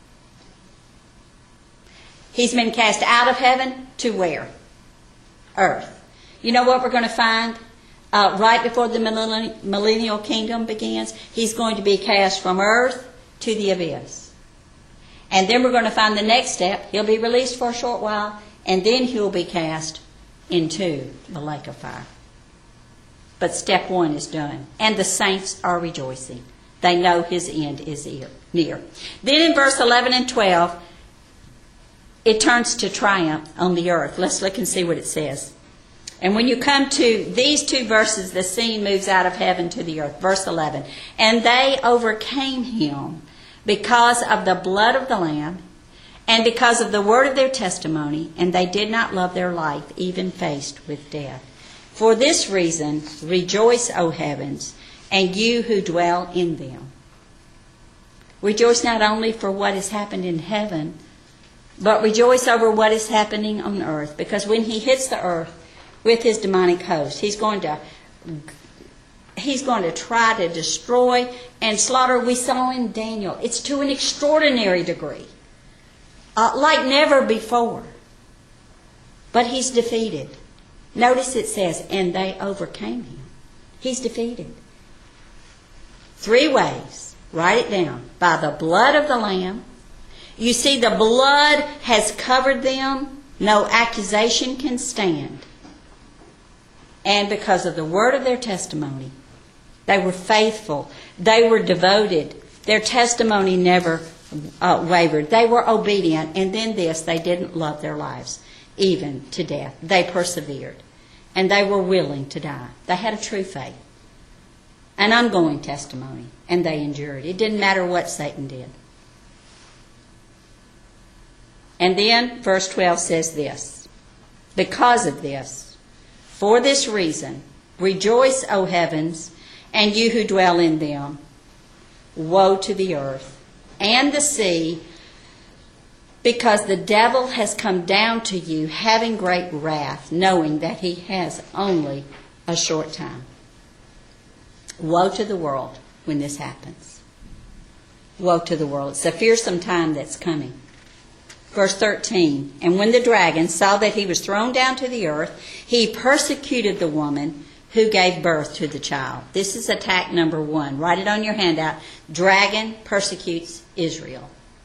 He's been cast out of heaven to where? Earth. You know what we're going to find? Right before the millennial kingdom begins, he's going to be cast from earth to the abyss. And then we're going to find the next step. He'll be released for a short while, and then he'll be cast into the lake of fire. But step one is done, and the saints are rejoicing. They know his end is near. Then in verse 11 and 12, it turns to triumph on the earth. Let's look and see what it says. And when you come to these two verses, the scene moves out of heaven to the earth. Verse 11. And they overcame him because of the blood of the Lamb and because of the word of their testimony, and they did not love their life, even faced with death. For this reason, rejoice, O heavens, and you who dwell in them. Rejoice not only for what has happened in heaven, but rejoice over what is happening on earth. Because when he hits the earth with his demonic host, he's going to try to destroy and slaughter. We saw in Daniel, it's to an extraordinary degree, like never before. But he's defeated. Notice it says, and they overcame him. He's defeated. 3 ways. Write it down. By the blood of the Lamb. You see, the blood has covered them. No accusation can stand. And because of the word of their testimony, they were faithful. They were devoted. Their testimony never wavered. They were obedient. And then this, they didn't love their lives, even to death. They persevered. And they were willing to die. They had a true faith. An ongoing testimony. And they endured. It didn't matter what Satan did. And then verse 12 says this. Because of this, for this reason, rejoice, O heavens, and you who dwell in them. Woe to the earth and the sea, because the devil has come down to you, having great wrath, knowing that he has only a short time. Woe to the world when this happens. Woe to the world. It's a fearsome time that's coming. Verse 13, and when the dragon saw that he was thrown down to the earth, he persecuted the woman who gave birth to the child. This is attack number 1. Write it on your handout. Dragon persecutes Israel.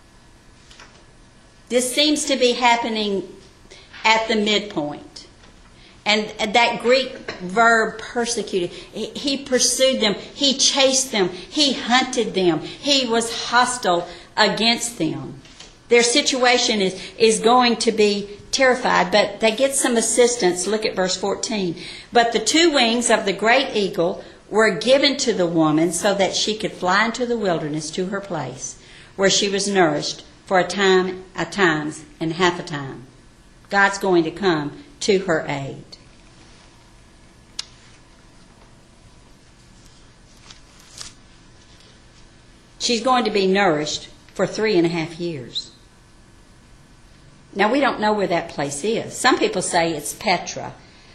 This seems to be happening at the midpoint. And that Greek verb persecuted, he pursued them, he chased them, he hunted them, he was hostile against them. Their situation is going to be terrified, but they get some assistance. Look at verse 14. But the 2 wings of the great eagle were given to the woman so that she could fly into the wilderness to her place, where she was nourished for a time, a times, and half a time. God's going to come to her aid. She's going to be nourished for 3.5 years. Now, we don't know where that place is. Some people say it's Petra.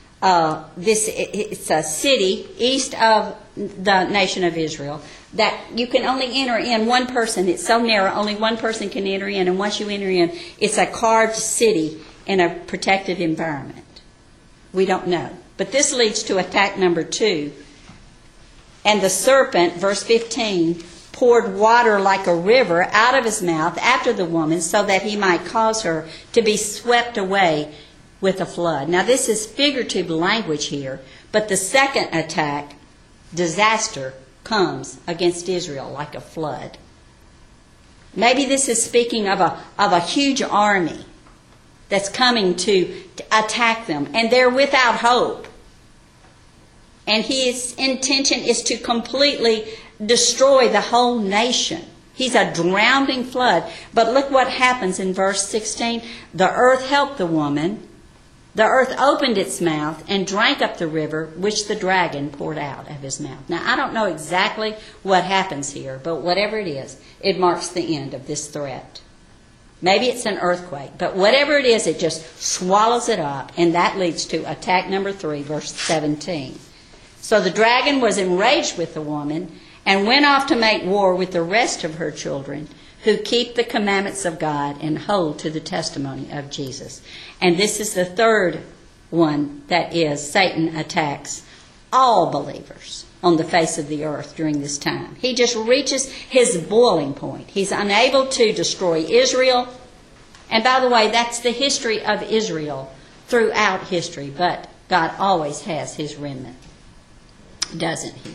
It's a city east of the nation of Israel that you can only enter in one person. It's so narrow, only one person can enter in. And once you enter in, it's a carved city in a protected environment. We don't know. But this leads to attack number 2. And the serpent, verse 15, poured water like a river out of his mouth after the woman so that he might cause her to be swept away with a flood. Now this is figurative language here, but the second attack, disaster, comes against Israel like a flood. Maybe this is speaking of a huge army that's coming to attack them, and they're without hope. And his intention is to completely destroy the whole nation. He's a drowning flood. But look what happens in verse 16. The earth helped the woman. The earth opened its mouth and drank up the river which the dragon poured out of his mouth. Now, I don't know exactly what happens here, but whatever it is, it marks the end of this threat. Maybe it's an earthquake, but whatever it is, it just swallows it up, and that leads to attack number 3, verse 17. So the dragon was enraged with the woman and went off to make war with the rest of her children who keep the commandments of God and hold to the testimony of Jesus. And this is the third one, that is, Satan attacks all believers on the face of the earth during this time. He just reaches his boiling point. He's unable to destroy Israel. And by the way, that's the history of Israel throughout history, but God always has his remnant, doesn't he?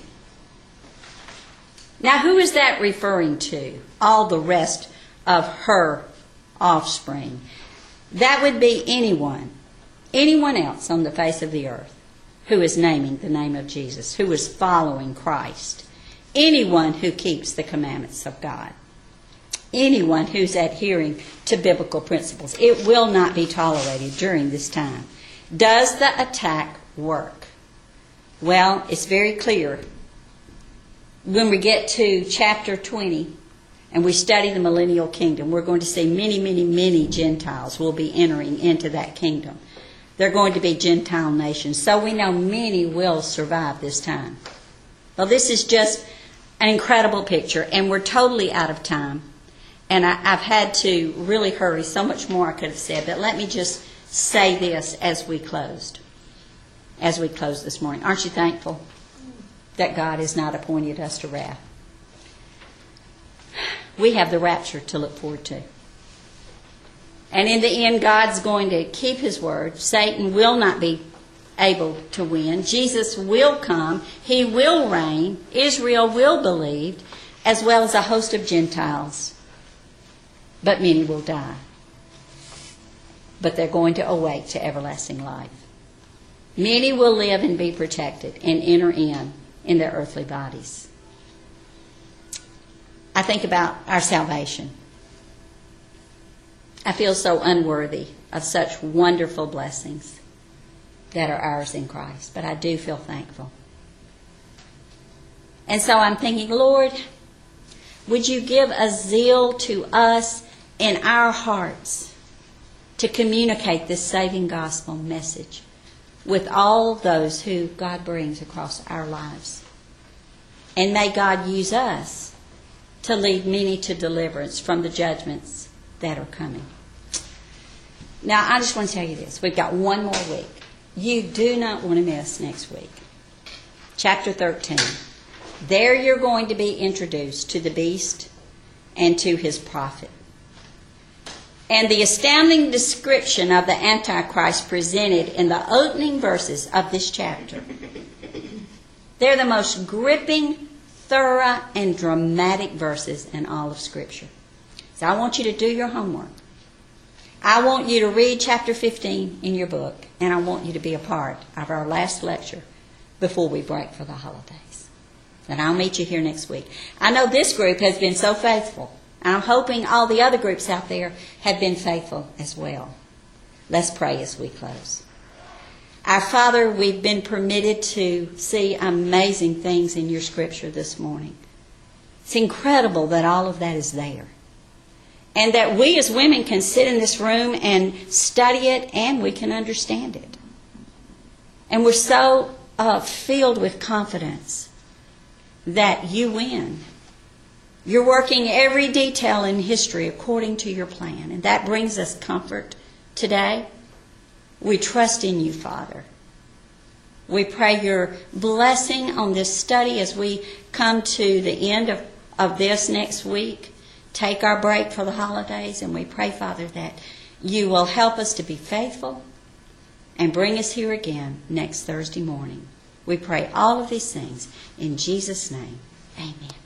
Now, who is that referring to? All the rest of her offspring. That would be anyone else on the face of the earth who is naming the name of Jesus, who is following Christ. Anyone who keeps the commandments of God. Anyone who's adhering to biblical principles. It will not be tolerated during this time. Does the attack work? Well, it's very clear. When we get to chapter 20 and we study the millennial kingdom, we're going to see many, many, many Gentiles will be entering into that kingdom. They're going to be Gentile nations. So we know many will survive this time. Well, this is just an incredible picture, and we're totally out of time. And I've had to really hurry. So much more I could have said, but let me just say this as we close this morning. Aren't you thankful that God has not appointed us to wrath? We have the rapture to look forward to. And in the end, God's going to keep his word. Satan will not be able to win. Jesus will come. He will reign. Israel will believe, as well as a host of Gentiles. But many will die. But they're going to awake to everlasting life. Many will live and be protected and enter in their earthly bodies. I think about our salvation. I feel so unworthy of such wonderful blessings that are ours in Christ, but I do feel thankful. And so I'm thinking, Lord, would you give a zeal to us in our hearts to communicate this saving gospel message with all those who God brings across our lives. And may God use us to lead many to deliverance from the judgments that are coming. Now, I just want to tell you this. We've got one more week. You do not want to miss next week. Chapter 13. There you're going to be introduced to the beast and to his prophet. And the astounding description of the Antichrist presented in the opening verses of this chapter. They're the most gripping, thorough, and dramatic verses in all of Scripture. So I want you to do your homework. I want you to read chapter 15 in your book, and I want you to be a part of our last lecture before we break for the holidays. And I'll meet you here next week. I know this group has been so faithful. I'm hoping all the other groups out there have been faithful as well. Let's pray as we close. Our Father, we've been permitted to see amazing things in your Scripture this morning. It's incredible that all of that is there. And that we as women can sit in this room and study it and we can understand it. And we're so filled with confidence that you win. You're working every detail in history according to your plan. And that brings us comfort today. We trust in you, Father. We pray your blessing on this study as we come to the end of this next week. Take our break for the holidays. And we pray, Father, that you will help us to be faithful and bring us here again next Thursday morning. We pray all of these things in Jesus' name. Amen.